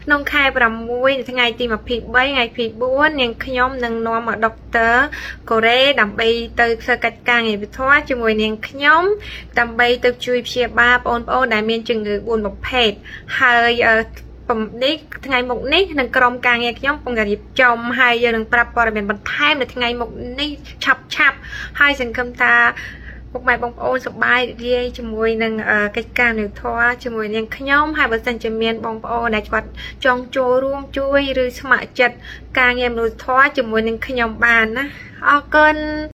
ក្នុងខែ6ថ្ងៃទី23ថ្ងៃទី4នាងខ្ញុំនឹងនាំមកដុកទ័រកូរ៉េដើម្បីទៅធ្វើកិច្ចការងារវិធ័រជាមួយនាងខ្ញុំដើម្បីទៅជួយព្យាបាលបងប្អូនដែលមានជំងឺ4ប្រភេទហើយនេះថ្ងៃមុខនេះនឹងក្រុមការងារខ្ញុំពង្រៀបចំហើយយើងនឹងប្រាប់ព័ត៌មានបន្ថែមនៅថ្ងៃមុខនេះឆាប់ហើយសង្ឃឹមថាពុកម៉ែបងប្អូនសប្បាយរីករាយជាមួយនឹងកិច្ចការនិធ័រជាមួយនាងខ្ញុំហើយបើសិនជាមានបងប្អូនដែលគាត់ចង់ចូលរួមជួយឬស្ម័គ្រចិត្តការងារមនុស្សធម៌ជាមួយនឹងខ្ញុំបានណាអរគុណ